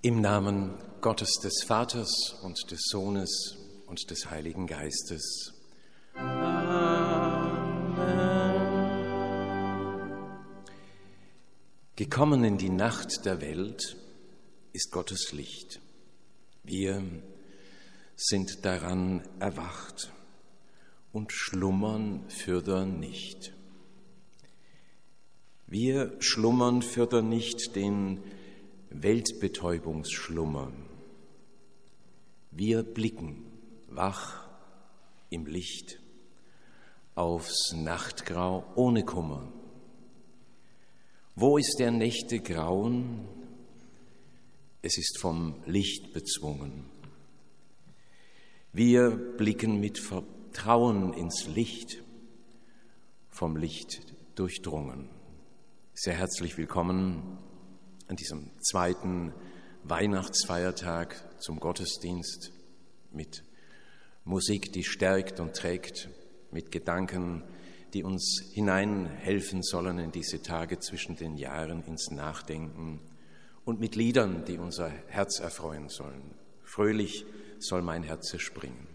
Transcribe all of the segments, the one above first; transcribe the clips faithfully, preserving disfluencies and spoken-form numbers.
Im Namen Gottes des Vaters und des Sohnes und des Heiligen Geistes. Amen. Gekommen in die Nacht der Welt ist Gottes Licht. Wir sind daran erwacht und schlummern fürder nicht. Wir schlummern fürder nicht den Weltbetäubungsschlummer. Wir blicken wach im Licht aufs Nachtgrau ohne Kummer. Wo ist der Nächte Grauen? Es ist vom Licht bezwungen. Wir blicken mit Vertrauen ins Licht, vom Licht durchdrungen. Sehr herzlich willkommen an diesem zweiten Weihnachtsfeiertag zum Gottesdienst mit Musik, die stärkt und trägt, mit Gedanken, die uns hineinhelfen sollen in diese Tage zwischen den Jahren ins Nachdenken und mit Liedern, die unser Herz erfreuen sollen. Fröhlich soll mein Herz springen.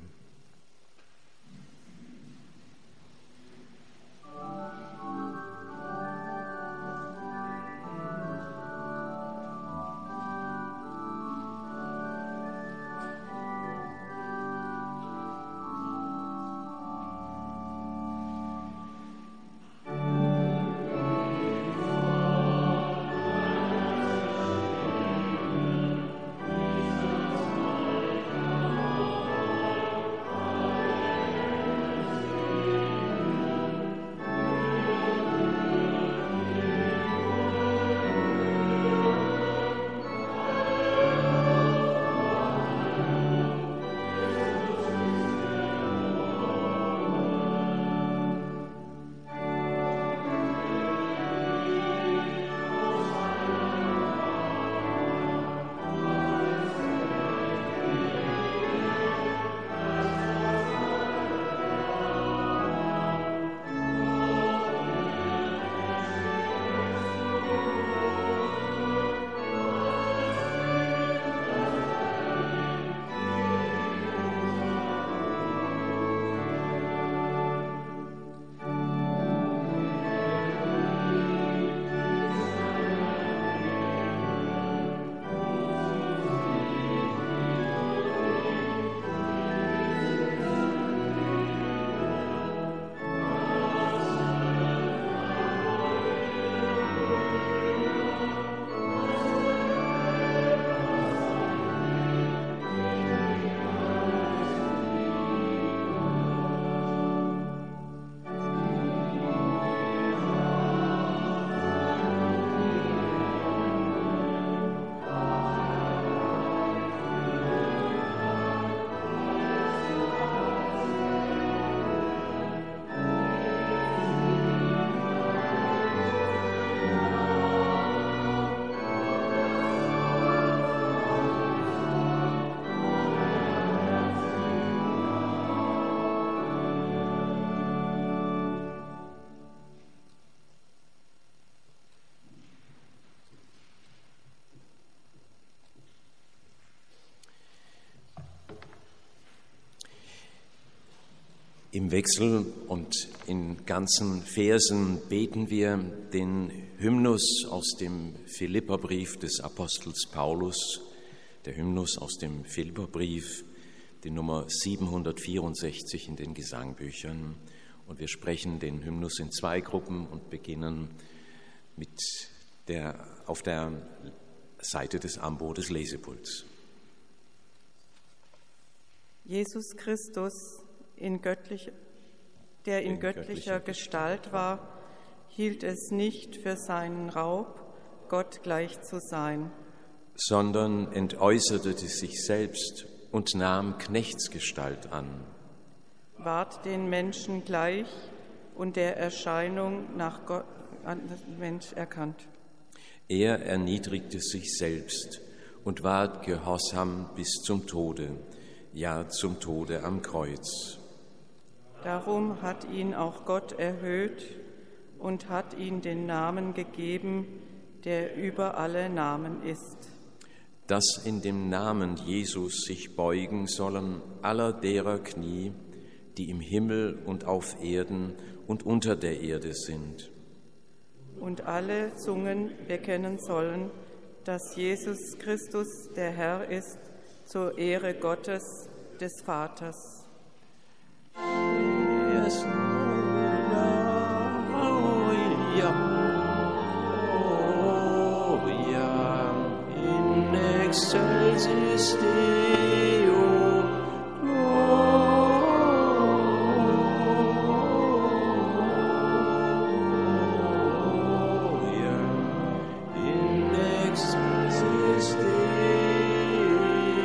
Im Wechsel und in ganzen Versen beten wir den Hymnus aus dem Philipperbrief des Apostels Paulus, der Hymnus aus dem Philipperbrief, die Nummer siebenhundertvierundsechzig in den Gesangbüchern. Und wir sprechen den Hymnus in zwei Gruppen und beginnen mit der, auf der Seite des Ambo des Lesepults. Jesus Christus, in göttlich, der in, in göttlicher, göttlicher Gestalt war, hielt es nicht für seinen Raub, Gott gleich zu sein, sondern entäußerte sich selbst und nahm Knechtsgestalt an, ward den Menschen gleich und der Erscheinung nach Gott, Mensch erkannt. Er erniedrigte sich selbst und ward gehorsam bis zum Tode, ja zum Tode am Kreuz. Darum hat ihn auch Gott erhöht und hat ihm den Namen gegeben, der über alle Namen ist. dass in dem Namen Jesus sich beugen sollen aller derer Knie, die im Himmel und auf Erden und unter der Erde sind. Und alle Zungen bekennen sollen, dass Jesus Christus der Herr ist, zur Ehre Gottes, des Vaters. Yes. Excelsis Deo, Gloria, in excelsis Deo.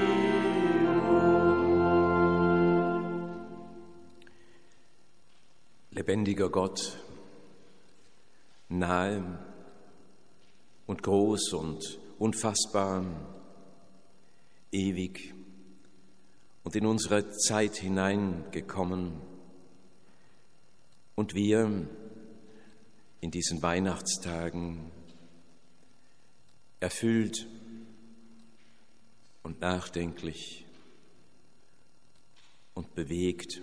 Lebendiger Gott, nahe und groß und unfassbar, ewig und in unsere Zeit hineingekommen. Und wir in diesen Weihnachtstagen erfüllt und nachdenklich und bewegt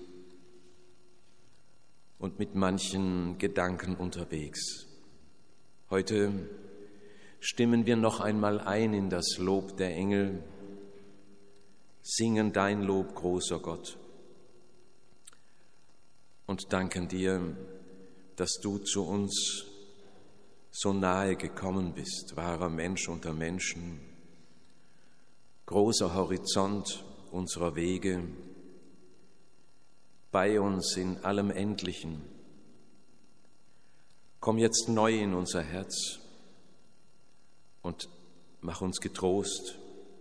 und mit manchen Gedanken unterwegs. Heute stimmen wir noch einmal ein in das Lob der Engel, singen dein Lob, großer Gott, und danken dir, dass du zu uns so nahe gekommen bist, wahrer Mensch unter Menschen, großer Horizont unserer Wege, bei uns in allem Endlichen. Komm jetzt neu in unser Herz und mach uns getrost.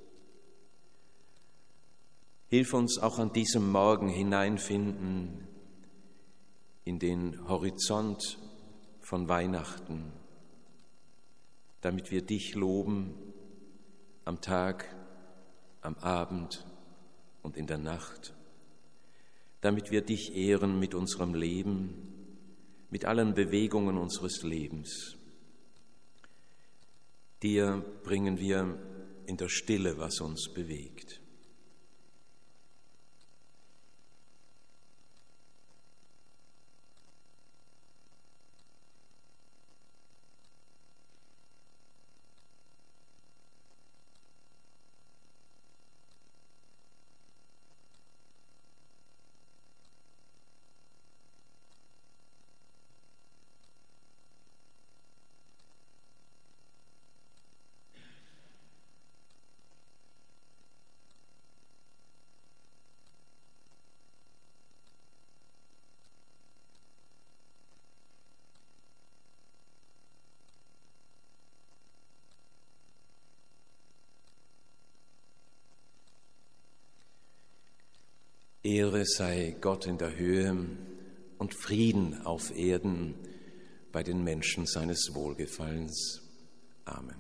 Hilf uns auch an diesem Morgen hineinfinden in den Horizont von Weihnachten, damit wir dich loben am Tag, am Abend und in der Nacht, damit wir dich ehren mit unserem Leben, mit allen Bewegungen unseres Lebens. Dir bringen wir in der Stille, was uns bewegt. Ehre sei Gott in der Höhe und Frieden auf Erden bei den Menschen seines Wohlgefallens. Amen.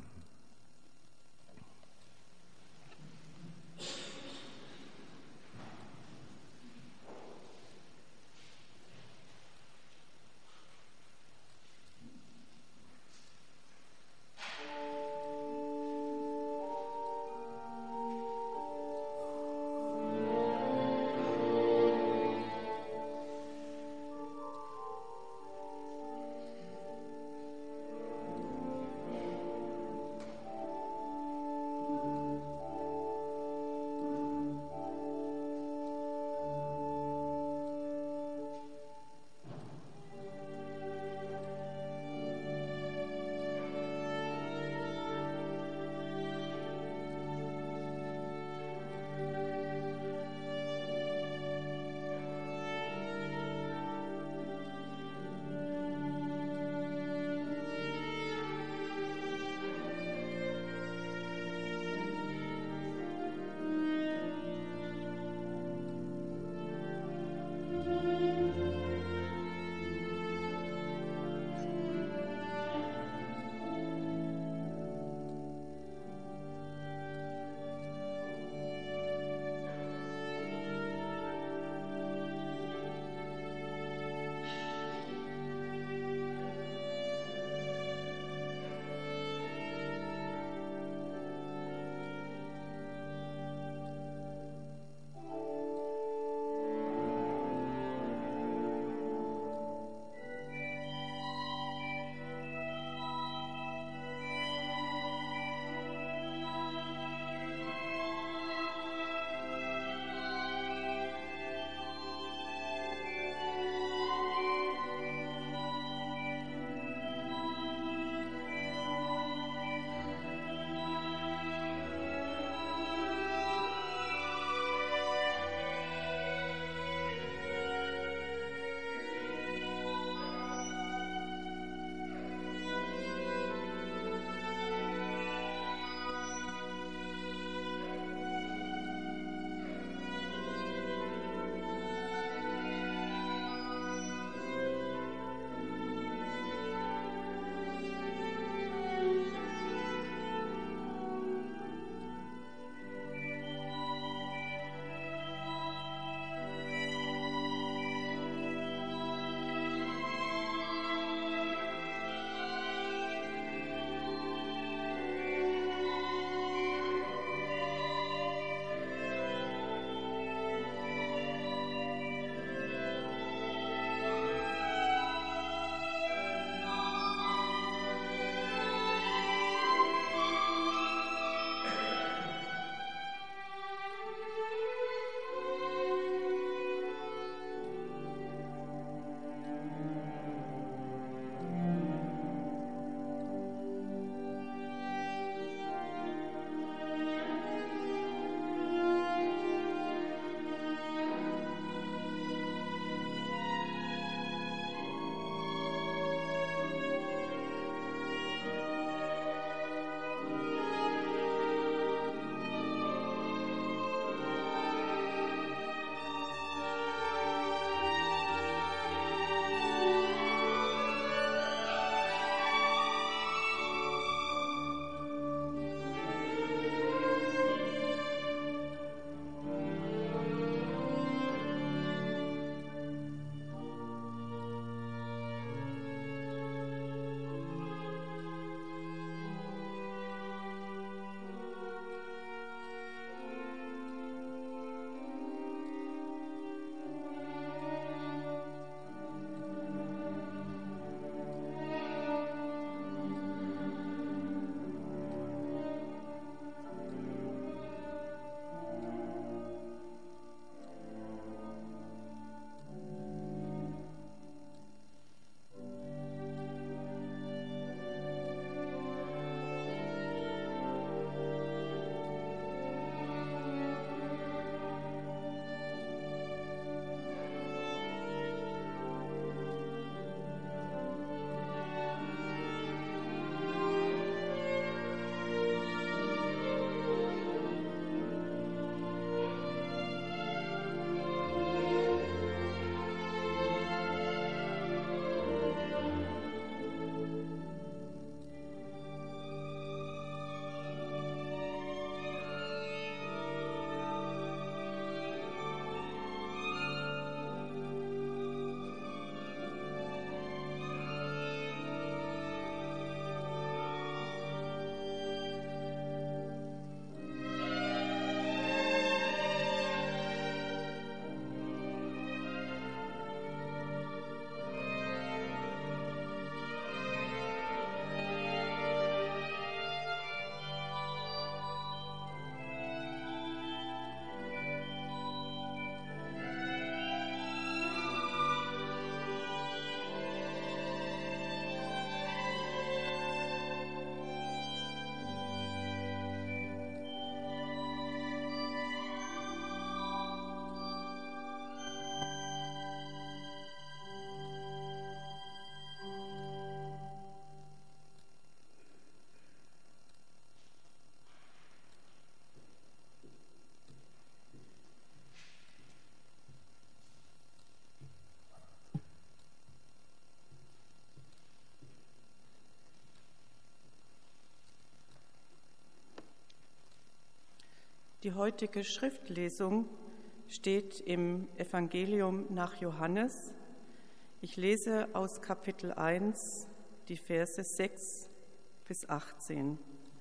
Die heutige Schriftlesung steht im Evangelium nach Johannes. Ich lese aus Kapitel eins die Verse sechs bis achtzehn.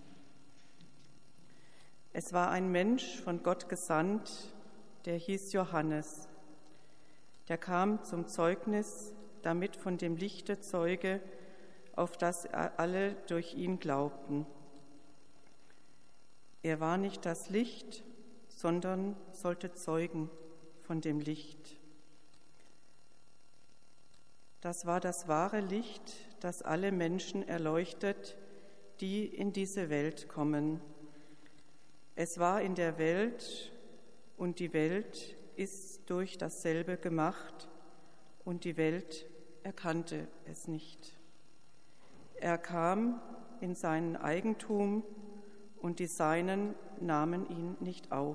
Es war ein Mensch von Gott gesandt, der hieß Johannes. Der kam zum Zeugnis, damit von dem Lichte zeuge, auf das alle durch ihn glaubten. Er war nicht das Licht, sondern sollte zeugen von dem Licht. Das war das wahre Licht, das alle Menschen erleuchtet, die in diese Welt kommen. Es war in der Welt, und die Welt ist durch dasselbe gemacht, und die Welt erkannte es nicht. Er kam in sein Eigentum, und die Seinen nahmen ihn nicht auf.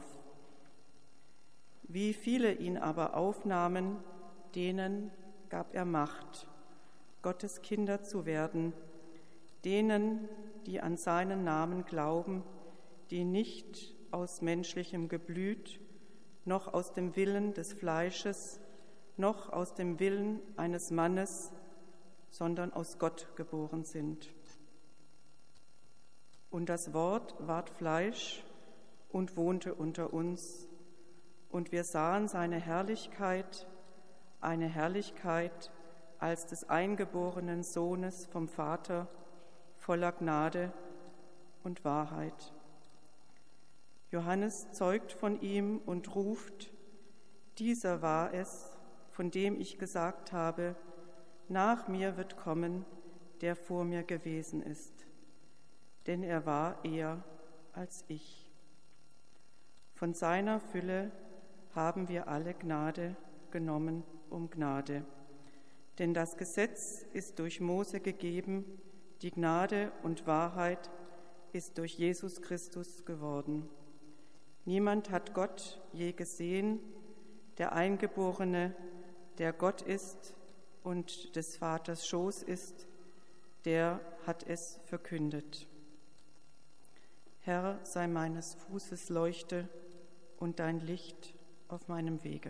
Wie viele ihn aber aufnahmen, denen gab er Macht, Gottes Kinder zu werden, denen, die an seinen Namen glauben, die nicht aus menschlichem Geblüt, noch aus dem Willen des Fleisches, noch aus dem Willen eines Mannes, sondern aus Gott geboren sind. Und das Wort ward Fleisch und wohnte unter uns, und wir sahen seine Herrlichkeit, eine Herrlichkeit als des eingeborenen Sohnes vom Vater, voller Gnade und Wahrheit. Johannes zeugt von ihm und ruft: Dieser war es, von dem ich gesagt habe, nach mir wird kommen, der vor mir gewesen ist. Denn er war eher als ich. Von seiner Fülle haben wir alle Gnade genommen um Gnade. Denn das Gesetz ist durch Mose gegeben, die Gnade und Wahrheit ist durch Jesus Christus geworden. Niemand hat Gott je gesehen, der Eingeborene, der Gott ist und des Vaters Schoß ist, der hat es verkündet. Herr, sei meines Fußes Leuchte und dein Licht auf meinem Wege.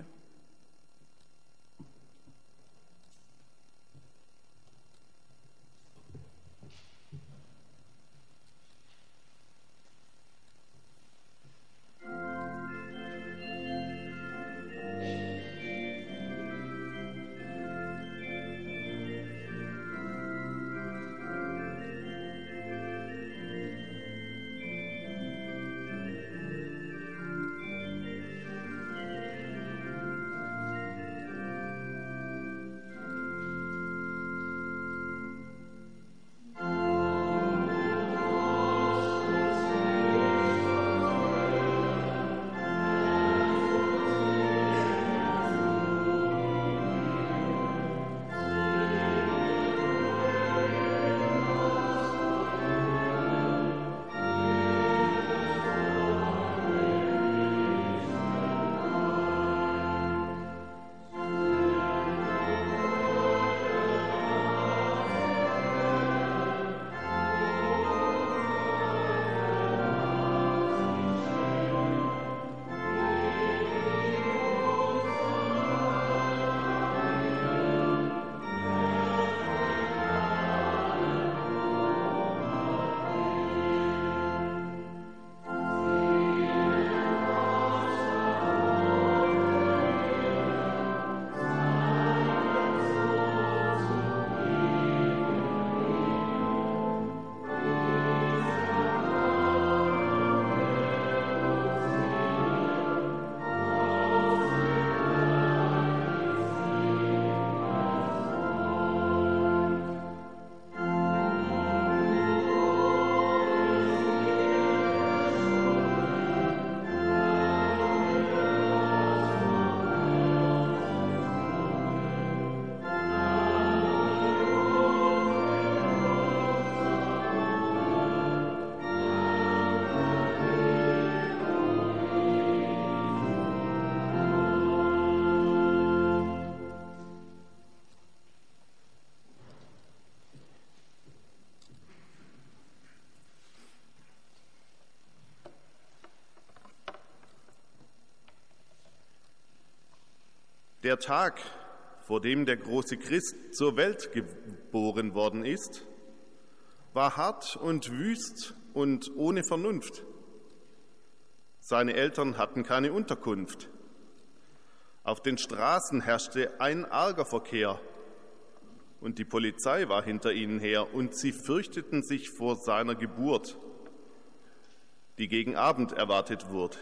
Der Tag, vor dem der große Christ zur Welt geboren worden ist, war hart und wüst und ohne Vernunft. Seine Eltern hatten keine Unterkunft. Auf den Straßen herrschte ein arger Verkehr und die Polizei war hinter ihnen her und sie fürchteten sich vor seiner Geburt, die gegen Abend erwartet wurde.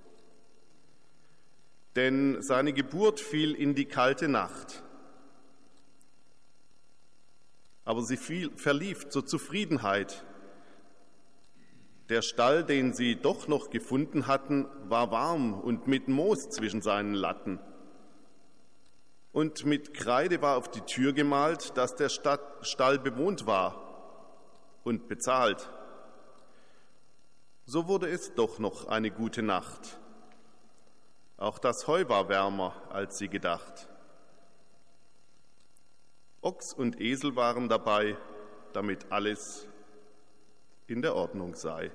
Denn seine Geburt fiel in die kalte Nacht. Aber sie fiel, verlief zur Zufriedenheit. Der Stall, den sie doch noch gefunden hatten, war warm und mit Moos zwischen seinen Latten. Und mit Kreide war auf die Tür gemalt, dass der Stall bewohnt war und bezahlt. So wurde es doch noch eine gute Nacht. Auch das Heu war wärmer, als sie gedacht. Ochs und Esel waren dabei, damit alles in der Ordnung sei.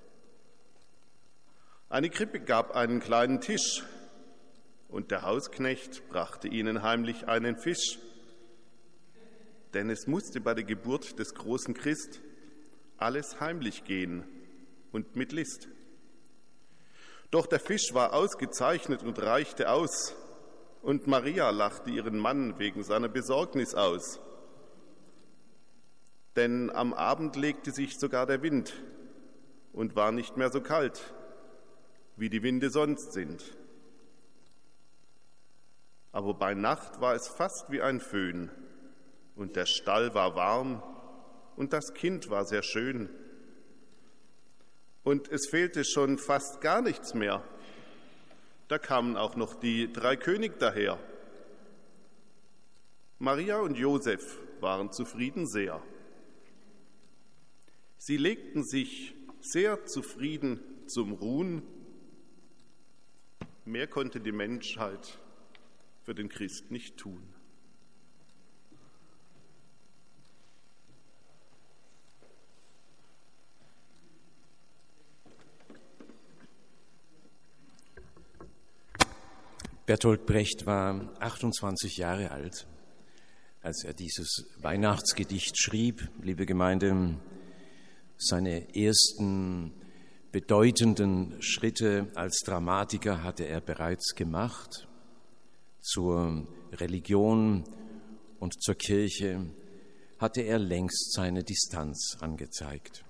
Eine Krippe gab einen kleinen Tisch, und der Hausknecht brachte ihnen heimlich einen Fisch. Denn es musste bei der Geburt des großen Christ alles heimlich gehen und mit List. Doch der Fisch war ausgezeichnet und reichte aus, und Maria lachte ihren Mann wegen seiner Besorgnis aus. Denn am Abend legte sich sogar der Wind und war nicht mehr so kalt, wie die Winde sonst sind. Aber bei Nacht war es fast wie ein Föhn, und der Stall war warm, und das Kind war sehr schön. Und es fehlte schon fast gar nichts mehr. Da kamen auch noch die drei Könige daher. Maria und Josef waren zufrieden sehr. Sie legten sich sehr zufrieden zum Ruhen. Mehr konnte die Menschheit für den Christ nicht tun. Bertolt Brecht war achtundzwanzig Jahre alt, als er dieses Weihnachtsgedicht schrieb. Liebe Gemeinde, seine ersten bedeutenden Schritte als Dramatiker hatte er bereits gemacht. Zur Religion und zur Kirche hatte er längst seine Distanz angezeigt.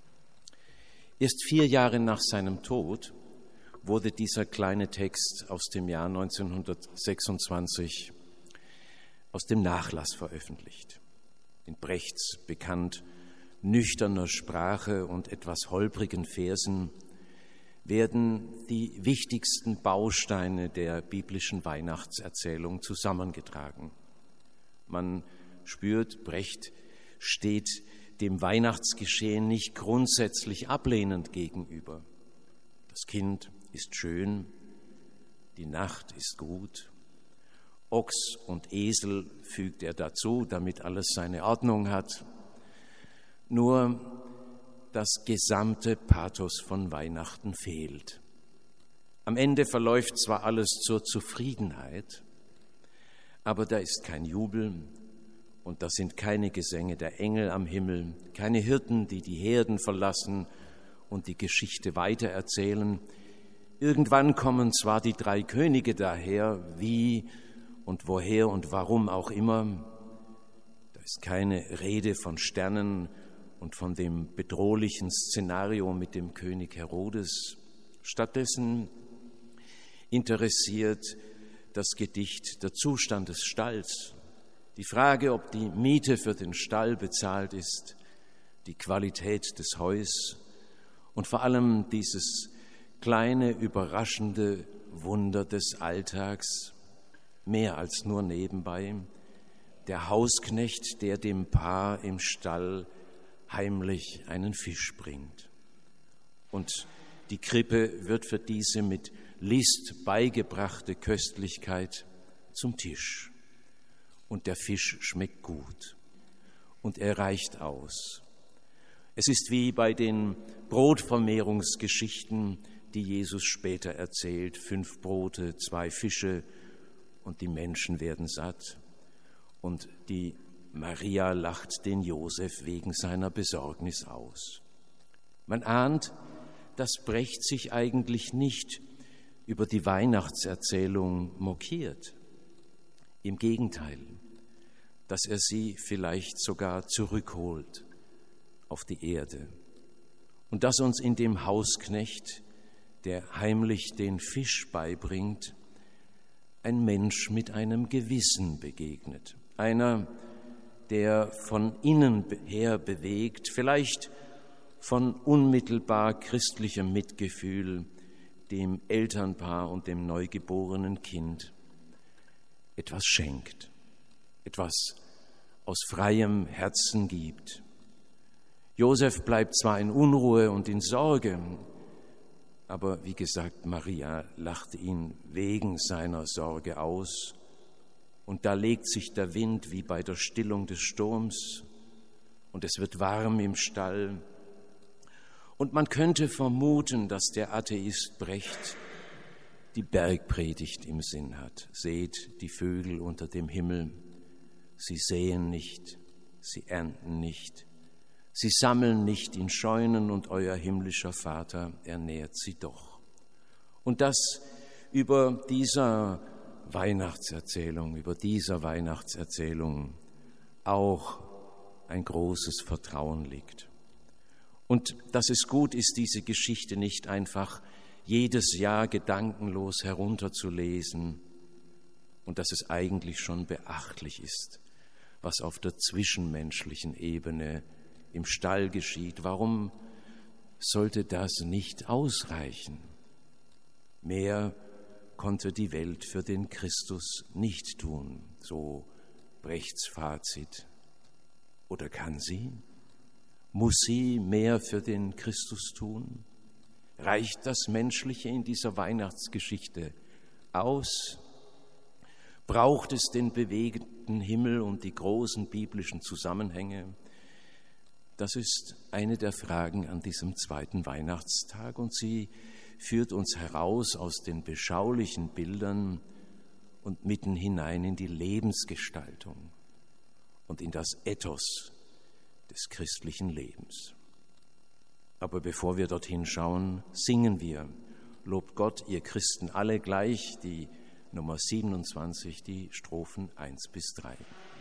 Erst vier Jahre nach seinem Tod wurde dieser kleine Text aus dem Jahr neunzehnhundertsechsundzwanzig aus dem Nachlass veröffentlicht. In Brechts bekannt nüchterner Sprache und etwas holprigen Versen werden die wichtigsten Bausteine der biblischen Weihnachtserzählung zusammengetragen. Man spürt, Brecht steht dem Weihnachtsgeschehen nicht grundsätzlich ablehnend gegenüber. Das Kind ist schön, die Nacht ist gut. Ochs und Esel fügt er dazu, damit alles seine Ordnung hat. Nur das gesamte Pathos von Weihnachten fehlt. Am Ende verläuft zwar alles zur Zufriedenheit, aber da ist kein Jubel und da sind keine Gesänge der Engel am Himmel, keine Hirten, die die Herden verlassen und die Geschichte weitererzählen. Irgendwann kommen zwar die drei Könige daher, wie und woher und warum auch immer. Da ist keine Rede von Sternen und von dem bedrohlichen Szenario mit dem König Herodes. Stattdessen interessiert das Gedicht der Zustand des Stalls, die Frage, ob die Miete für den Stall bezahlt ist, die Qualität des Heus und vor allem dieses kleine, überraschende Wunder des Alltags, mehr als nur nebenbei, der Hausknecht, der dem Paar im Stall heimlich einen Fisch bringt. Und die Krippe wird für diese mit List beigebrachte Köstlichkeit zum Tisch. Und der Fisch schmeckt gut und er reicht aus. Es ist wie bei den Brotvermehrungsgeschichten, die Jesus später erzählt, fünf Brote, zwei Fische und die Menschen werden satt und die Maria lacht den Josef wegen seiner Besorgnis aus. Man ahnt, dass Brecht sich eigentlich nicht über die Weihnachtserzählung mokiert. Im Gegenteil, dass er sie vielleicht sogar zurückholt auf die Erde. Und dass uns in dem Hausknecht, der heimlich den Fisch beibringt, ein Mensch mit einem Gewissen begegnet. Einer, der von innen her bewegt, vielleicht von unmittelbar christlichem Mitgefühl dem Elternpaar und dem neugeborenen Kind etwas schenkt, etwas aus freiem Herzen gibt. Josef bleibt zwar in Unruhe und in Sorge, aber wie gesagt, Maria lacht ihn wegen seiner Sorge aus. Und da legt sich der Wind wie bei der Stillung des Sturms und es wird warm im Stall. Und man könnte vermuten, dass der Atheist Brecht die Bergpredigt im Sinn hat. Seht die Vögel unter dem Himmel, sie säen nicht, sie ernten nicht, sie sammeln nicht in Scheunen und euer himmlischer Vater ernährt sie doch. Und dass über dieser Weihnachtserzählung, über dieser Weihnachtserzählung auch ein großes Vertrauen liegt. Und dass es gut ist, diese Geschichte nicht einfach jedes Jahr gedankenlos herunterzulesen und dass es eigentlich schon beachtlich ist, was auf der zwischenmenschlichen Ebene im Stall geschieht. Warum sollte das nicht ausreichen? Mehr konnte die Welt für den Christus nicht tun, so Brechts Fazit. Oder kann sie? Muss sie mehr für den Christus tun? Reicht das Menschliche in dieser Weihnachtsgeschichte aus? Braucht es den bewegten Himmel und die großen biblischen Zusammenhänge? Das ist eine der Fragen an diesem zweiten Weihnachtstag und sie führt uns heraus aus den beschaulichen Bildern und mitten hinein in die Lebensgestaltung und in das Ethos des christlichen Lebens. Aber bevor wir dorthin schauen, singen wir Lobt Gott, ihr Christen alle gleich, die Nummer siebenundzwanzig, die Strophen eins bis drei.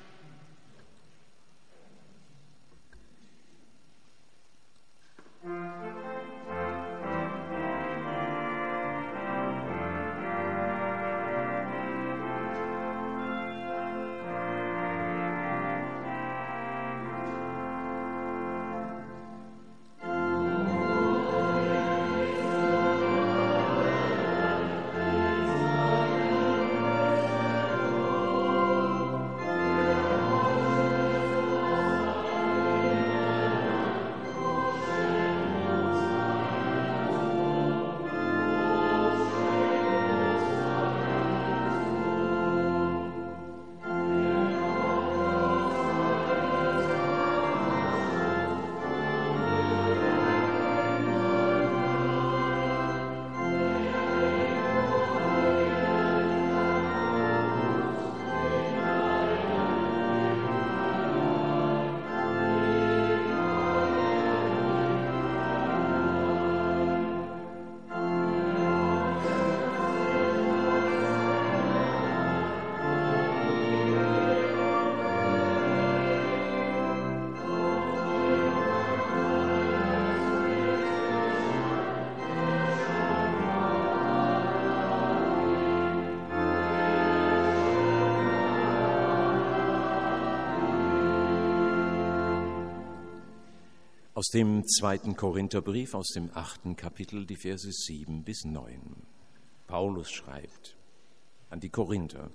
Aus dem zweiten Korintherbrief, aus dem achten Kapitel, die Verse sieben bis neun. Paulus schreibt an die Korinther: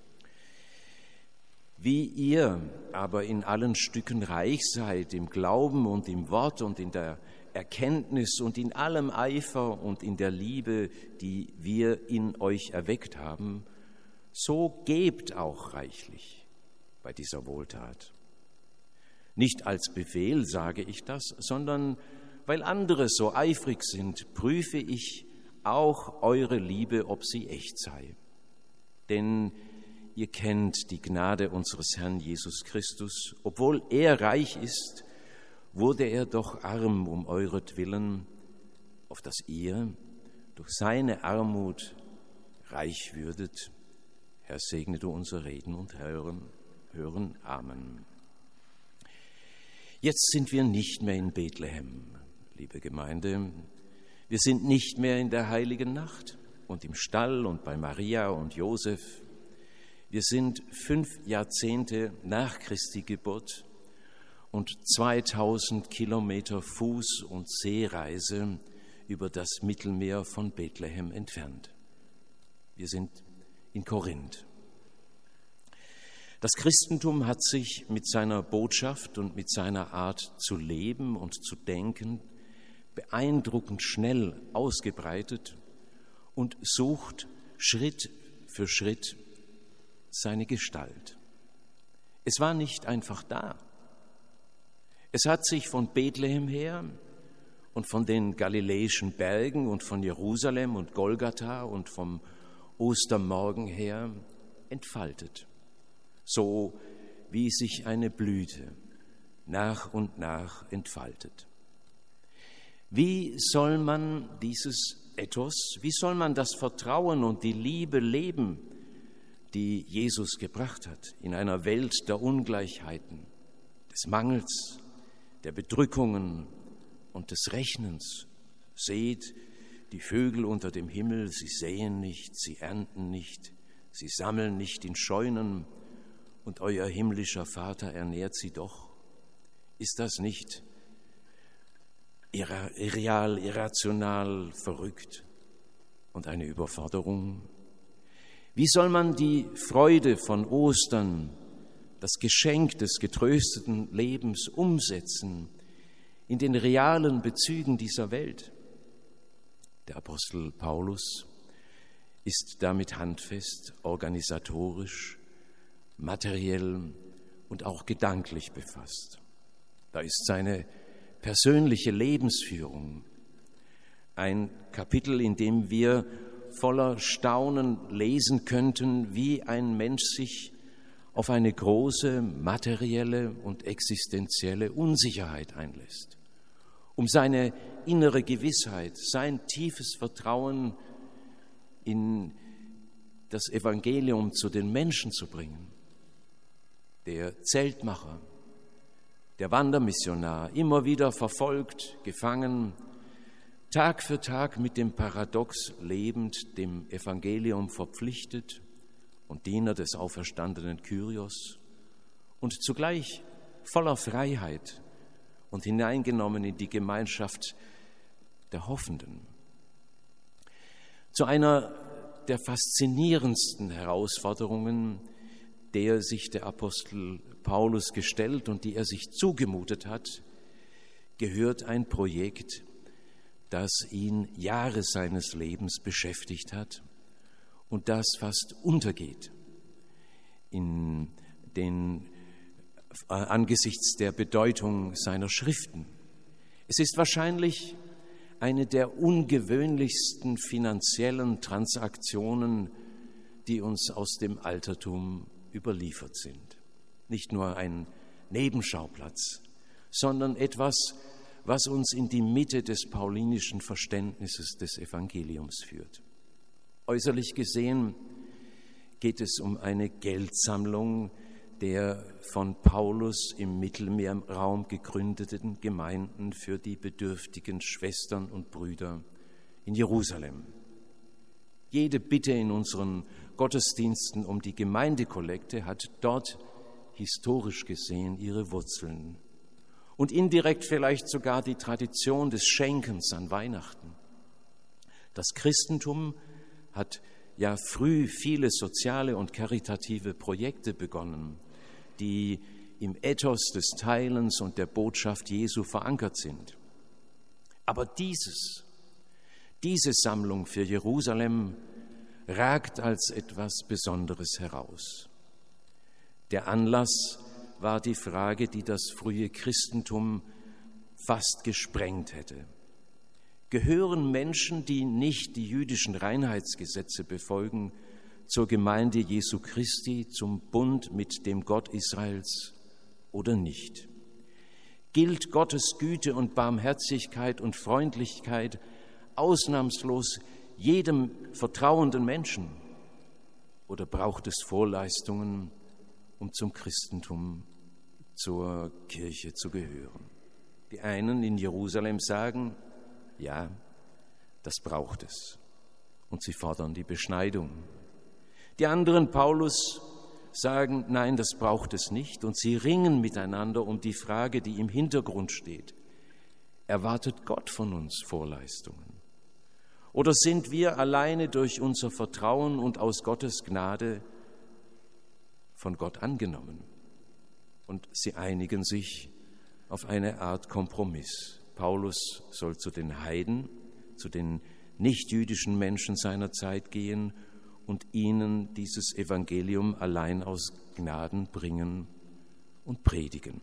Wie ihr aber in allen Stücken reich seid, im Glauben und im Wort und in der Erkenntnis und in allem Eifer und in der Liebe, die wir in euch erweckt haben, so gebt auch reichlich bei dieser Wohltat. Nicht als Befehl sage ich das, sondern weil andere so eifrig sind, prüfe ich auch eure Liebe, ob sie echt sei. Denn ihr kennt die Gnade unseres Herrn Jesus Christus. Obwohl er reich ist, wurde er doch arm um euretwillen, auf dass ihr durch seine Armut reich würdet. Herr, segne du unser Reden und Hören. Hören. Amen. Jetzt sind wir nicht mehr in Bethlehem, liebe Gemeinde. Wir sind nicht mehr in der heiligen Nacht und im Stall und bei Maria und Josef. Wir sind fünf Jahrzehnte nach Christi Geburt und zweitausend Kilometer Fuß- und Seereise über das Mittelmeer von Bethlehem entfernt. Wir sind in Korinth. Das Christentum hat sich mit seiner Botschaft und mit seiner Art zu leben und zu denken beeindruckend schnell ausgebreitet und sucht Schritt für Schritt seine Gestalt. Es war nicht einfach da. Es hat sich von Bethlehem her und von den galiläischen Bergen und von Jerusalem und Golgatha und vom Ostermorgen her entfaltet, so wie sich eine Blüte nach und nach entfaltet. Wie soll man dieses Ethos, wie soll man das Vertrauen und die Liebe leben, die Jesus gebracht hat, in einer Welt der Ungleichheiten, des Mangels, der Bedrückungen und des Rechnens? Seht die Vögel unter dem Himmel, sie säen nicht, sie ernten nicht, sie sammeln nicht in Scheunen, und euer himmlischer Vater ernährt sie doch. Ist das nicht irreal, irrational, verrückt und eine Überforderung? Wie soll man die Freude von Ostern, das Geschenk des getrösteten Lebens umsetzen in den realen Bezügen dieser Welt? Der Apostel Paulus ist damit handfest, organisatorisch, materiell und auch gedanklich befasst. Da ist seine persönliche Lebensführung, ein Kapitel, in dem wir voller Staunen lesen könnten, wie ein Mensch sich auf eine große materielle und existenzielle Unsicherheit einlässt, um seine innere Gewissheit, sein tiefes Vertrauen in das Evangelium zu den Menschen zu bringen. Der Zeltmacher, der Wandermissionar, immer wieder verfolgt, gefangen, Tag für Tag mit dem Paradox lebend, dem Evangelium verpflichtet und Diener des auferstandenen Kyrios und zugleich voller Freiheit und hineingenommen in die Gemeinschaft der Hoffenden. Zu einer der faszinierendsten Herausforderungen, der sich der Apostel Paulus gestellt und die er sich zugemutet hat, gehört ein Projekt, das ihn Jahre seines Lebens beschäftigt hat und das fast untergeht in den, äh, angesichts der Bedeutung seiner Schriften. Es ist wahrscheinlich eine der ungewöhnlichsten finanziellen Transaktionen, die uns aus dem Altertum überliefert sind. Nicht nur ein Nebenschauplatz, sondern etwas, was uns in die Mitte des paulinischen Verständnisses des Evangeliums führt. Äußerlich gesehen geht es um eine Geldsammlung der von Paulus im Mittelmeerraum gegründeten Gemeinden für die bedürftigen Schwestern und Brüder in Jerusalem. Jede Bitte in unseren Gottesdiensten um die Gemeindekollekte hat dort historisch gesehen ihre Wurzeln und indirekt vielleicht sogar die Tradition des Schenkens an Weihnachten. Das Christentum hat ja früh viele soziale und karitative Projekte begonnen, die im Ethos des Teilens und der Botschaft Jesu verankert sind. Aber dieses, diese Sammlung für Jerusalem ragt als etwas Besonderes heraus. Der Anlass war die Frage, die das frühe Christentum fast gesprengt hätte. Gehören Menschen, die nicht die jüdischen Reinheitsgesetze befolgen, zur Gemeinde Jesu Christi, zum Bund mit dem Gott Israels oder nicht? Gilt Gottes Güte und Barmherzigkeit und Freundlichkeit ausnahmslos jedem vertrauenden Menschen? Oder braucht es Vorleistungen, um zum Christentum, zur Kirche zu gehören? Die einen in Jerusalem sagen, ja, das braucht es. Und sie fordern die Beschneidung. Die anderen, Paulus, sagen, nein, das braucht es nicht. Und sie ringen miteinander um die Frage, die im Hintergrund steht. Erwartet Gott von uns Vorleistungen? Oder sind wir alleine durch unser Vertrauen und aus Gottes Gnade von Gott angenommen? Und sie einigen sich auf eine Art Kompromiss. Paulus soll zu den Heiden, zu den nichtjüdischen Menschen seiner Zeit gehen und ihnen dieses Evangelium allein aus Gnaden bringen und predigen.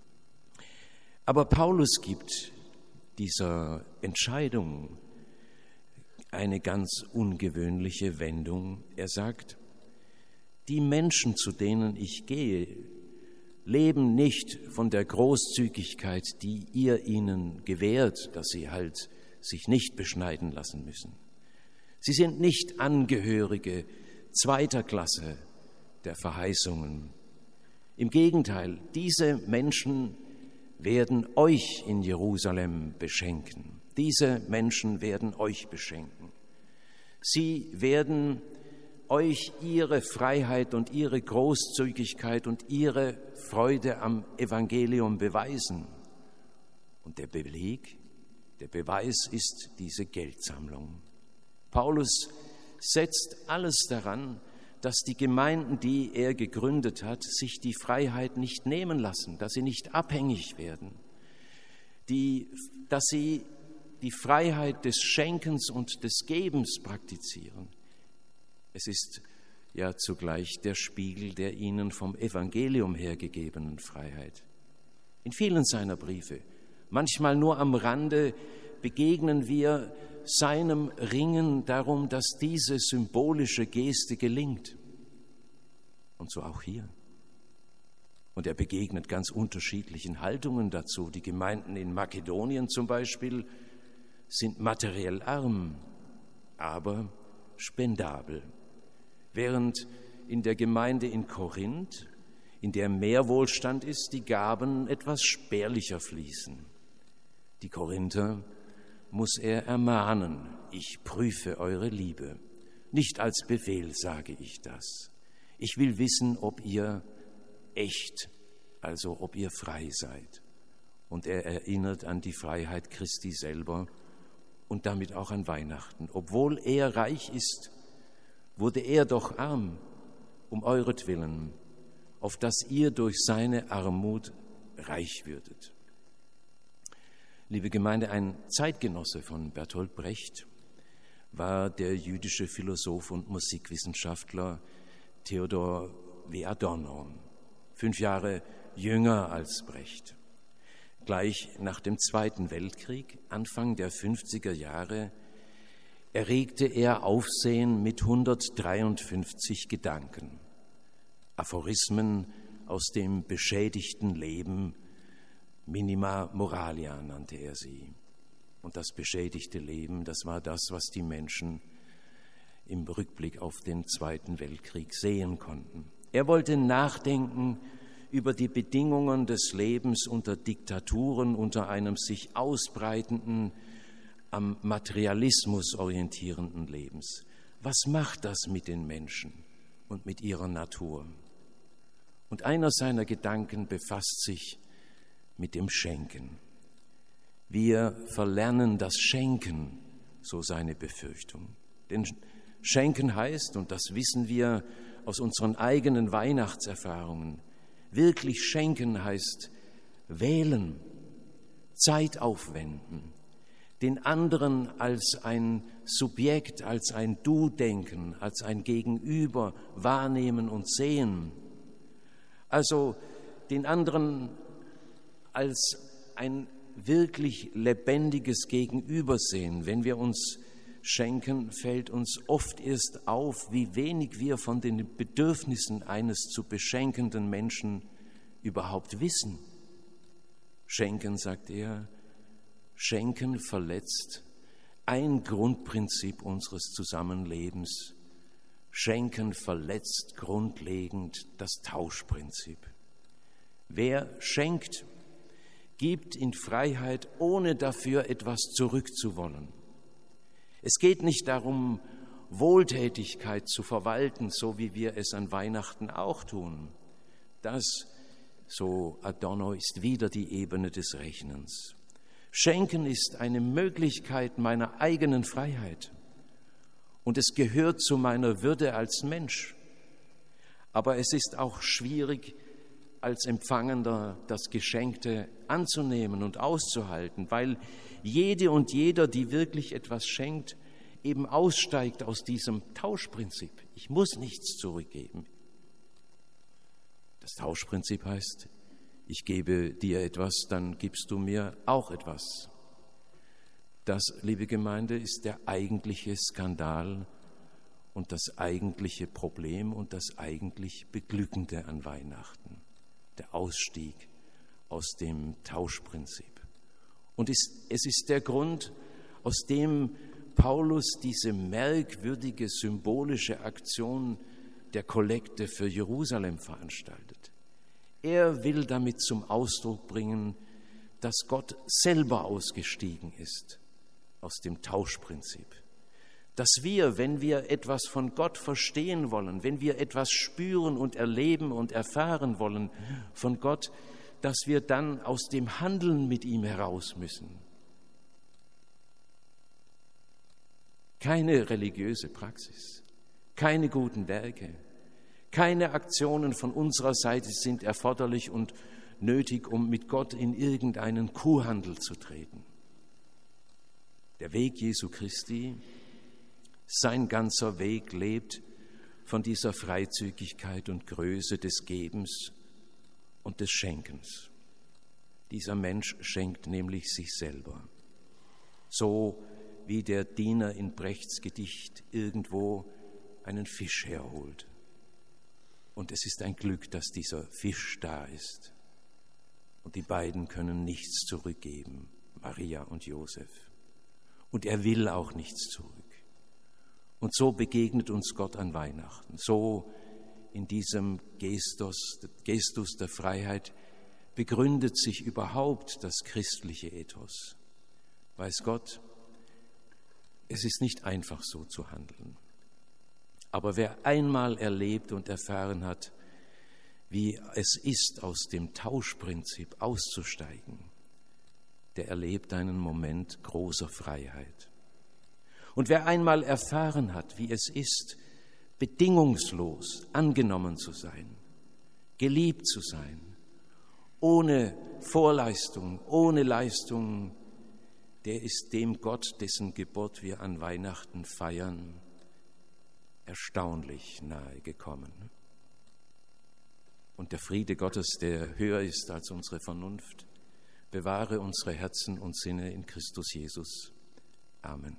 Aber Paulus gibt dieser Entscheidung eine ganz ungewöhnliche Wendung. Er sagt, die Menschen, zu denen ich gehe, leben nicht von der Großzügigkeit, die ihr ihnen gewährt, dass sie halt sich nicht beschneiden lassen müssen. Sie sind nicht Angehörige zweiter Klasse der Verheißungen. Im Gegenteil, diese Menschen werden euch in Jerusalem beschenken. Diese Menschen werden euch beschenken. Sie werden euch ihre Freiheit und ihre Großzügigkeit und ihre Freude am Evangelium beweisen. Und der Beleg, der Beweis ist diese Geldsammlung. Paulus setzt alles daran, dass die Gemeinden, die er gegründet hat, sich die Freiheit nicht nehmen lassen, dass sie nicht abhängig werden, die, dass sie die Freiheit des Schenkens und des Gebens praktizieren. Es ist ja zugleich der Spiegel der ihnen vom Evangelium hergegebenen Freiheit. In vielen seiner Briefe, manchmal nur am Rande, begegnen wir seinem Ringen darum, dass diese symbolische Geste gelingt. Und so auch hier. Und er begegnet ganz unterschiedlichen Haltungen dazu. Die Gemeinden in Makedonien zum Beispiel sind materiell arm, aber spendabel. Während in der Gemeinde in Korinth, in der mehr Wohlstand ist, die Gaben etwas spärlicher fließen. Die Korinther muss er ermahnen, ich prüfe eure Liebe. Nicht als Befehl sage ich das. Ich will wissen, ob ihr echt, also ob ihr frei seid. Und er erinnert an die Freiheit Christi selber und damit auch an Weihnachten. Obwohl er reich ist, wurde er doch arm, um euretwillen, auf dass ihr durch seine Armut reich würdet. Liebe Gemeinde, ein Zeitgenosse von Bertolt Brecht war der jüdische Philosoph und Musikwissenschaftler Theodor W. Adorno, fünf Jahre jünger als Brecht. Gleich nach dem Zweiten Weltkrieg, Anfang der fünfziger Jahre, erregte er Aufsehen mit hundertdreiundfünfzig Gedanken, Aphorismen aus dem beschädigten Leben, Minima Moralia nannte er sie. Und das beschädigte Leben, das war das, was die Menschen im Rückblick auf den Zweiten Weltkrieg sehen konnten. Er wollte nachdenken über die Bedingungen des Lebens unter Diktaturen, unter einem sich ausbreitenden, am Materialismus orientierenden Lebens. Was macht das mit den Menschen und mit ihrer Natur? Und einer seiner Gedanken befasst sich mit dem Schenken. Wir verlernen das Schenken, so seine Befürchtung. Denn Schenken heißt, und das wissen wir aus unseren eigenen Weihnachtserfahrungen, wirklich schenken heißt wählen, Zeit aufwenden, den anderen als ein Subjekt, als ein Du denken, als ein Gegenüber wahrnehmen und sehen. Also den anderen als ein wirklich lebendiges Gegenüber sehen. Wenn wir uns schenken, fällt uns oft erst auf, wie wenig wir von den Bedürfnissen eines zu beschenkenden Menschen überhaupt wissen. Schenken, sagt er, Schenken verletzt ein Grundprinzip unseres Zusammenlebens. Schenken verletzt grundlegend das Tauschprinzip. Wer schenkt, gibt in Freiheit, ohne dafür etwas zurückzuwollen. Es geht nicht darum, Wohltätigkeit zu verwalten, so wie wir es an Weihnachten auch tun. Das, so Adorno, ist wieder die Ebene des Rechnens. Schenken ist eine Möglichkeit meiner eigenen Freiheit und es gehört zu meiner Würde als Mensch. Aber es ist auch schwierig, als Empfangender das Geschenkte anzunehmen und auszuhalten, weil jede und jeder, die wirklich etwas schenkt, eben aussteigt aus diesem Tauschprinzip. Ich muss nichts zurückgeben. Das Tauschprinzip heißt, ich gebe dir etwas, dann gibst du mir auch etwas. Das, liebe Gemeinde, ist der eigentliche Skandal und das eigentliche Problem und das eigentlich Beglückende an Weihnachten. Der Ausstieg aus dem Tauschprinzip. Und es ist der Grund, aus dem Paulus diese merkwürdige symbolische Aktion der Kollekte für Jerusalem veranstaltet. Er will damit zum Ausdruck bringen, dass Gott selber ausgestiegen ist aus dem Tauschprinzip. Dass wir, wenn wir etwas von Gott verstehen wollen, wenn wir etwas spüren und erleben und erfahren wollen von Gott, dass wir dann aus dem Handeln mit ihm heraus müssen. Keine religiöse Praxis, keine guten Werke, keine Aktionen von unserer Seite sind erforderlich und nötig, um mit Gott in irgendeinen Kuhhandel zu treten. Der Weg Jesu Christi, sein ganzer Weg lebt von dieser Freizügigkeit und Größe des Gebens und des Schenkens. Dieser Mensch schenkt nämlich sich selber, so wie der Diener in Brechts Gedicht irgendwo einen Fisch herholt. Und es ist ein Glück, dass dieser Fisch da ist. Und die beiden können nichts zurückgeben, Maria und Josef. Und er will auch nichts zurück. Und so begegnet uns Gott an Weihnachten. So in diesem Gestus, Gestus der Freiheit begründet sich überhaupt das christliche Ethos. Weiß Gott, es ist nicht einfach so zu handeln. Aber wer einmal erlebt und erfahren hat, wie es ist, aus dem Tauschprinzip auszusteigen, der erlebt einen Moment großer Freiheit. Und wer einmal erfahren hat, wie es ist, bedingungslos angenommen zu sein, geliebt zu sein, ohne Vorleistung, ohne Leistung, der ist dem Gott, dessen Geburt wir an Weihnachten feiern, erstaunlich nahe gekommen. Und der Friede Gottes, der höher ist als unsere Vernunft, bewahre unsere Herzen und Sinne in Christus Jesus. Amen.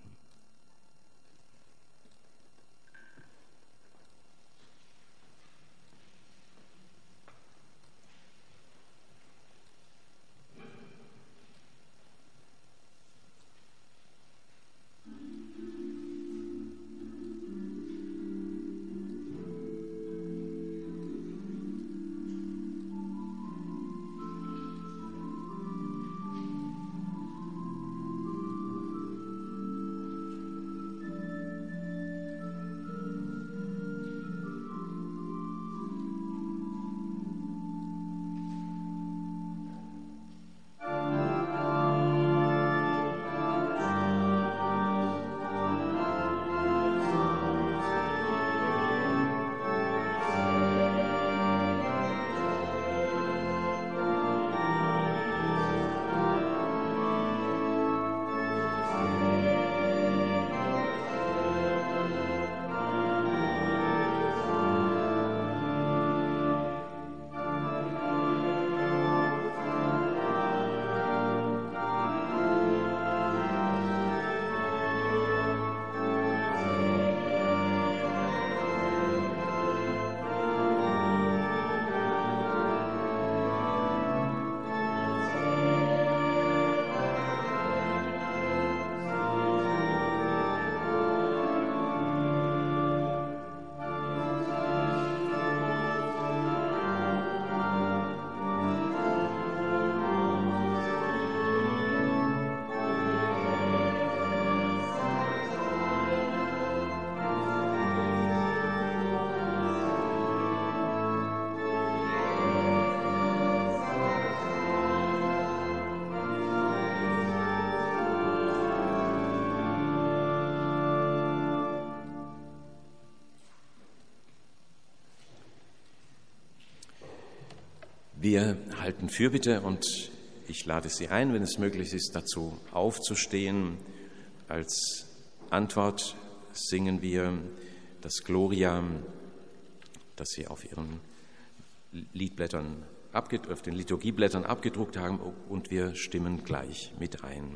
Wir halten Fürbitte und ich lade Sie ein, wenn es möglich ist, dazu aufzustehen. Als Antwort singen wir das Gloria, das Sie auf Ihren Liedblättern, auf den Liturgieblättern abgedruckt haben, und wir stimmen gleich mit ein.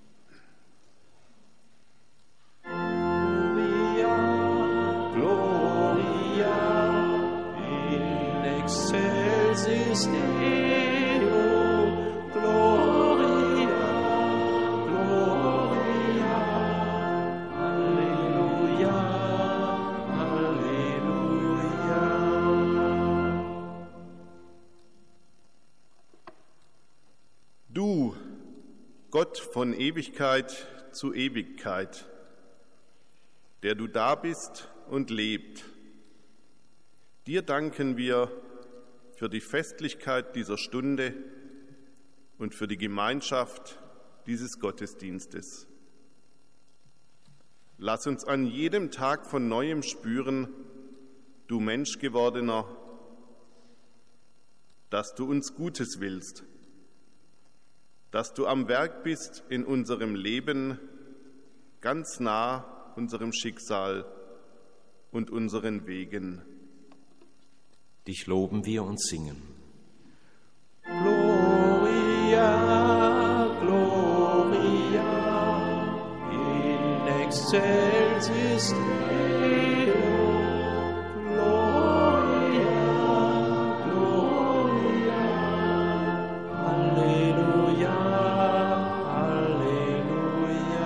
Gloria, Gloria, in excelsis Deo, Gloria, Gloria, Halleluja, Halleluja. Du, Gott von Ewigkeit zu Ewigkeit, der du da bist und lebt, dir danken wir für die Festlichkeit dieser Stunde und für die Gemeinschaft dieses Gottesdienstes. Lass uns an jedem Tag von Neuem spüren, du Menschgewordener, dass du uns Gutes willst, dass du am Werk bist in unserem Leben, ganz nah unserem Schicksal und unseren Wegen. Dich loben wir und singen. Gloria, Gloria, in excelsis Deo, Gloria, Gloria, Halleluja, Halleluja.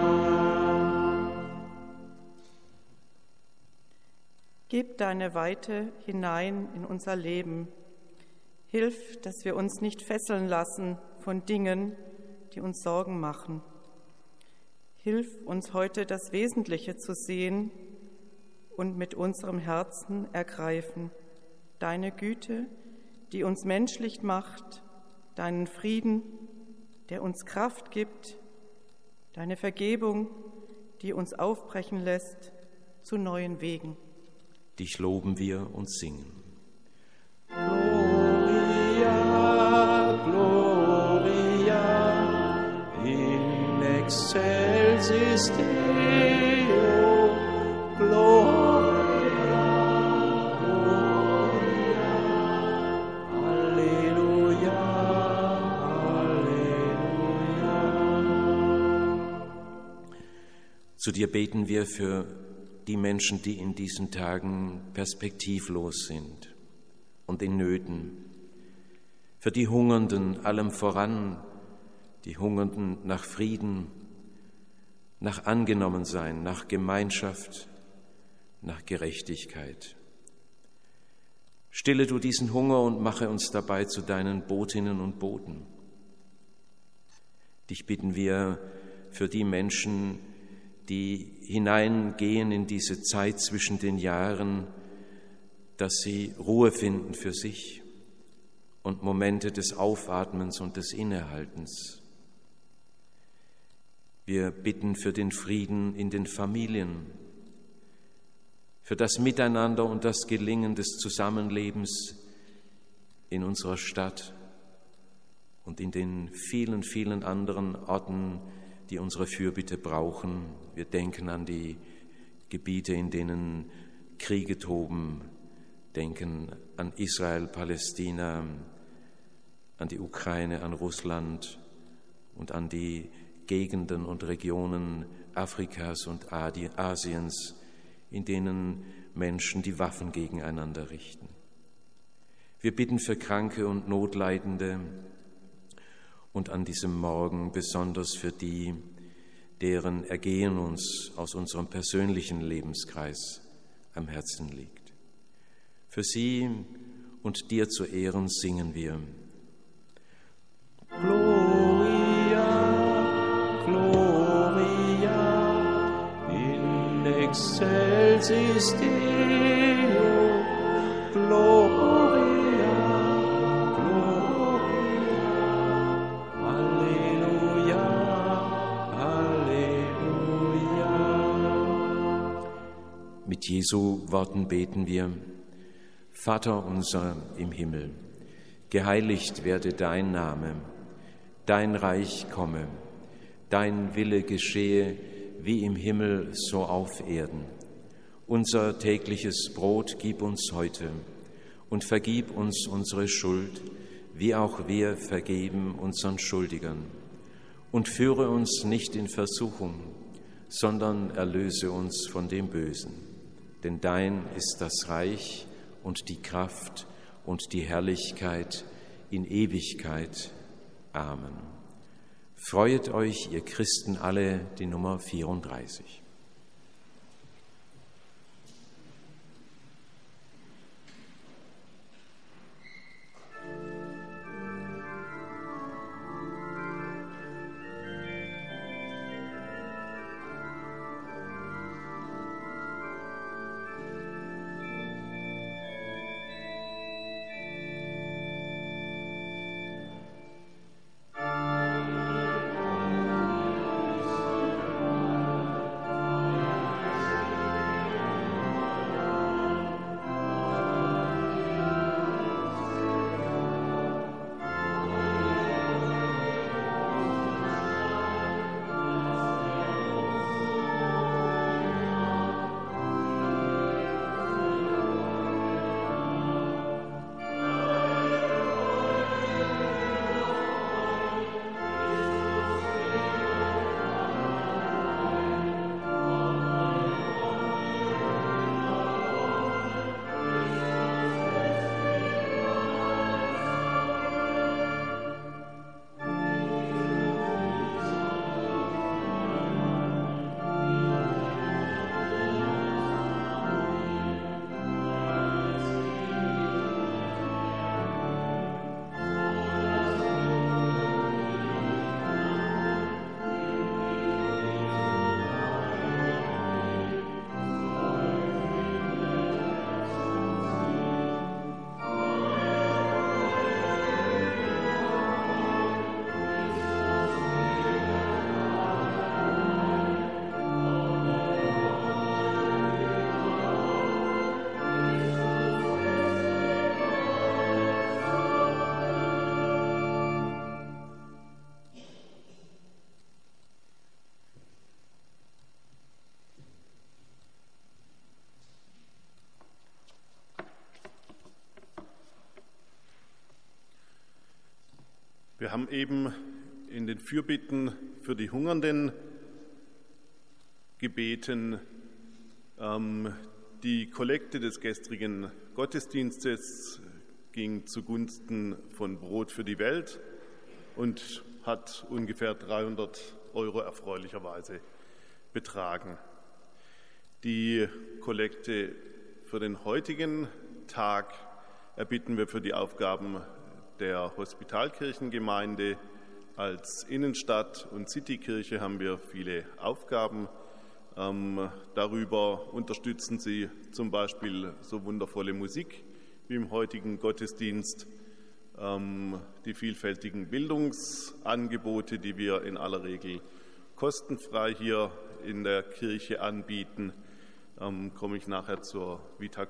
Gib deine Weite hinein in unser Leben. Hilf, dass wir uns nicht fesseln lassen von Dingen, die uns Sorgen machen. Hilf uns heute, das Wesentliche zu sehen und mit unserem Herzen ergreifen. Deine Güte, die uns menschlich macht, deinen Frieden, der uns Kraft gibt, deine Vergebung, die uns aufbrechen lässt zu neuen Wegen. Dich loben wir und singen. Gloria, Gloria, in excelsis Deo, Gloria, Gloria, Halleluja, Halleluja. Zu dir beten wir für die Menschen, die in diesen Tagen perspektivlos sind und in Nöten, für die Hungernden allem voran, die Hungernden nach Frieden, nach Angenommensein, nach Gemeinschaft, nach Gerechtigkeit. Stille du diesen Hunger und mache uns dabei zu deinen Botinnen und Boten. Dich bitten wir für die Menschen, die hineingehen in diese Zeit zwischen den Jahren, dass sie Ruhe finden für sich und Momente des Aufatmens und des Innehaltens. Wir bitten für den Frieden in den Familien, für das Miteinander und das Gelingen des Zusammenlebens in unserer Stadt und in den vielen, vielen anderen Orten, die unsere Fürbitte brauchen. Wir denken an die Gebiete, in denen Kriege toben, denken an Israel, Palästina, an die Ukraine, an Russland und an die Gegenden und Regionen Afrikas und Asiens, in denen Menschen die Waffen gegeneinander richten. Wir bitten für Kranke und Notleidende und an diesem Morgen besonders für die, deren Ergehen uns aus unserem persönlichen Lebenskreis am Herzen liegt. Für sie und dir zu Ehren singen wir. Gloria, Gloria, in excelsis Deo, Gloria, Gloria, Halleluja, Halleluja. Mit Jesu Worten beten wir: Vater unser im Himmel, Geheiligt werde dein Name, dein Reich komme, dein Wille geschehe, wie im Himmel, so auf Erden. Unser tägliches Brot gib uns heute und vergib uns unsere Schuld, wie auch wir vergeben unseren Schuldigern. Und führe uns nicht in Versuchung, sondern erlöse uns von dem Bösen. Denn dein ist das Reich und die Kraft und die Herrlichkeit in Ewigkeit. Amen. Freuet euch, ihr Christen alle, die Nummer vierunddreißig. Wir haben eben in den Fürbitten für die Hungernden gebeten. Ähm, die Kollekte des gestrigen Gottesdienstes ging zugunsten von Brot für die Welt und hat ungefähr dreihundert Euro erfreulicherweise betragen. Die Kollekte für den heutigen Tag erbitten wir für die Aufgaben der Hospitalkirchengemeinde. Als Innenstadt- und Citykirche haben wir viele Aufgaben. Ähm, darüber unterstützen Sie zum Beispiel so wundervolle Musik wie im heutigen Gottesdienst, ähm, die vielfältigen Bildungsangebote, die wir in aller Regel kostenfrei hier in der Kirche anbieten. Ähm, komme ich nachher zur Vita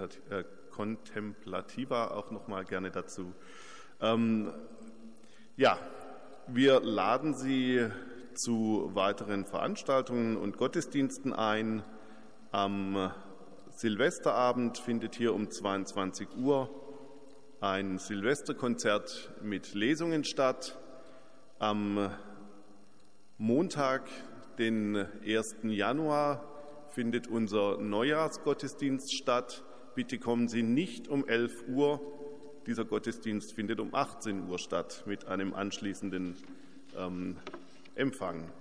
Contemplativa auch noch mal gerne dazu. Ähm, ja, wir laden Sie zu weiteren Veranstaltungen und Gottesdiensten ein. Am Silvesterabend findet hier um zweiundzwanzig Uhr ein Silvesterkonzert mit Lesungen statt. Am Montag, den ersten Januar, findet unser Neujahrsgottesdienst statt. Bitte kommen Sie nicht um elf Uhr. Dieser Gottesdienst findet um achtzehn Uhr statt mit einem anschließenden ähm, Empfang.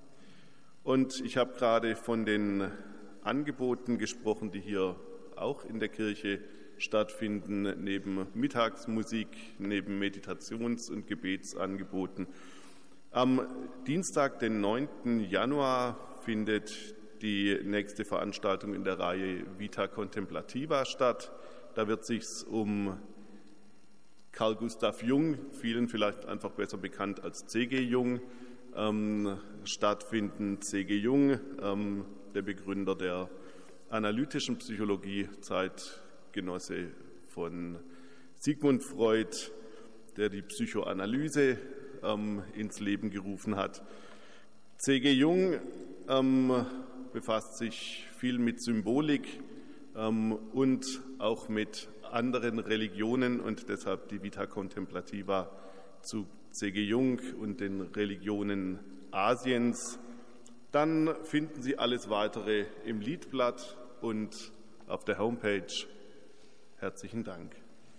Und ich habe gerade von den Angeboten gesprochen, die hier auch in der Kirche stattfinden, neben Mittagsmusik, neben Meditations- und Gebetsangeboten. Am Dienstag, den neunten Januar, findet die nächste Veranstaltung in der Reihe Vita Contemplativa statt. Da wird es sich um Carl Gustav Jung, vielen vielleicht einfach besser bekannt als C G Jung, ähm, stattfinden. C G Jung, ähm, der Begründer der analytischen Psychologie, Zeitgenosse von Sigmund Freud. der die Psychoanalyse ähm, ins Leben gerufen hat. C G Jung ähm, befasst sich viel mit Symbolik ähm, und auch mit anderen Religionen und deshalb die Vita Contemplativa zu C G Jung und den Religionen Asiens. Dann finden Sie alles Weitere im Liedblatt und auf der Homepage. Herzlichen Dank.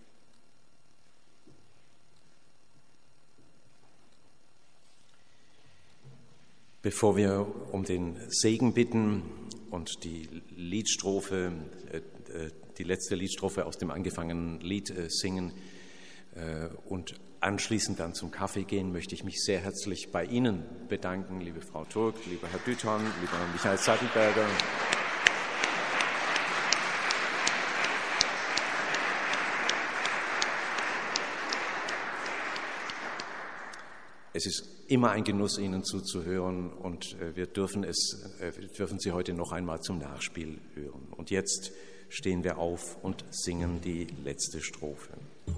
Bevor wir um den Segen bitten und die Liedstrophe, äh, die letzte Liedstrophe aus dem angefangenen Lied äh, singen äh, und anschließend dann zum Kaffee gehen, möchte ich mich sehr herzlich bei Ihnen bedanken, liebe Frau Turk, lieber Herr Düthorn, lieber Michael Sattelberger. Es ist immer ein Genuss, Ihnen zuzuhören und wir dürfen, es, wir dürfen Sie heute noch einmal zum Nachspiel hören. Und jetzt stehen wir auf und singen die letzte Strophe.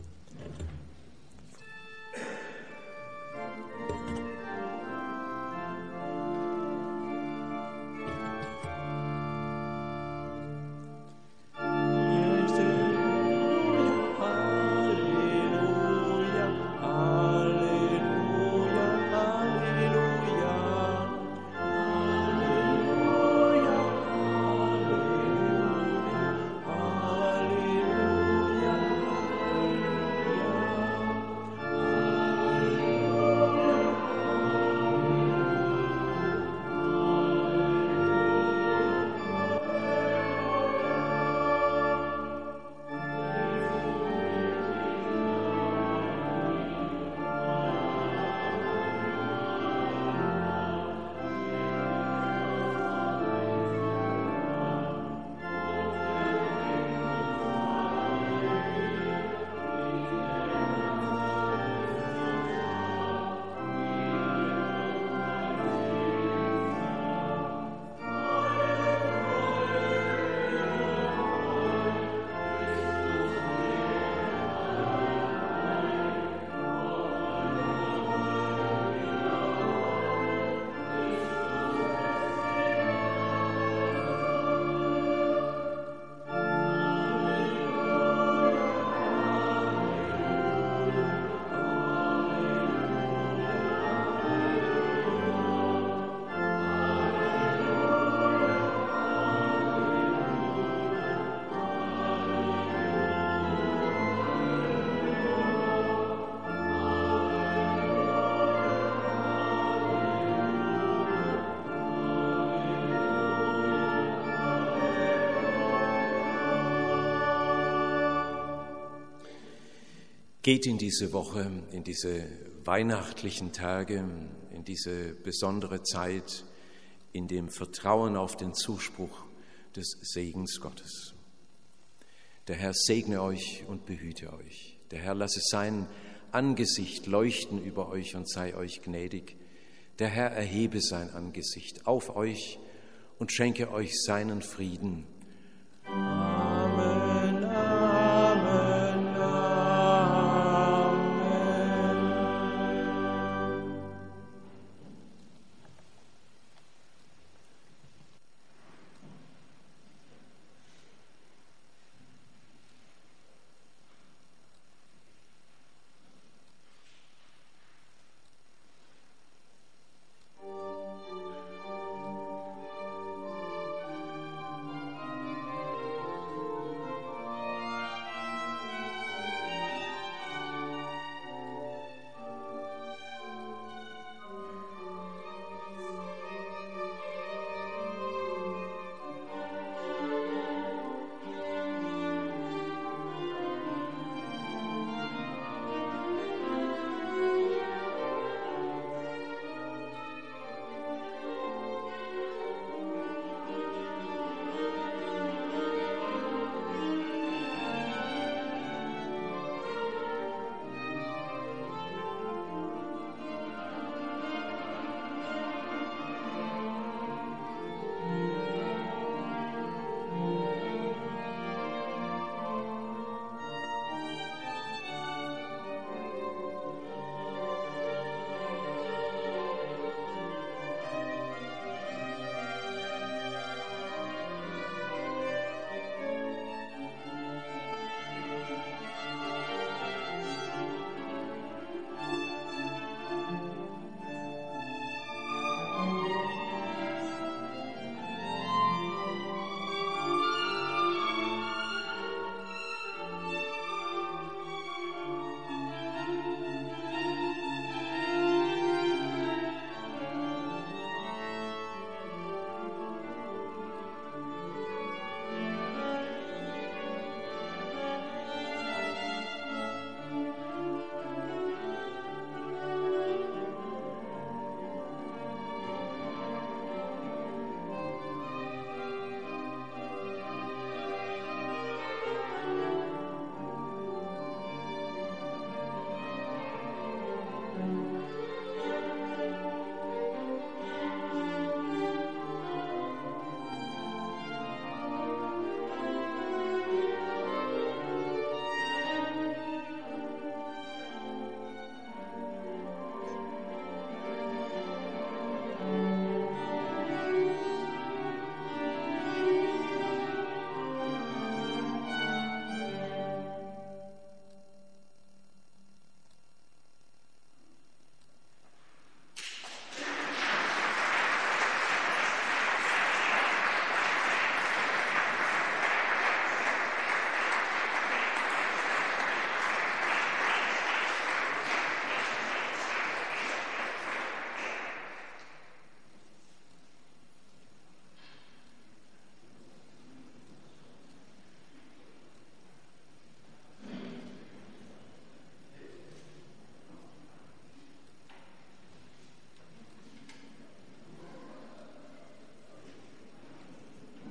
Geht in diese Woche, in diese weihnachtlichen Tage, in diese besondere Zeit, in dem Vertrauen auf den Zuspruch des Segens Gottes. Der Herr segne euch und behüte euch. Der Herr lasse sein Angesicht leuchten über euch und sei euch gnädig. Der Herr erhebe sein Angesicht auf euch und schenke euch seinen Frieden.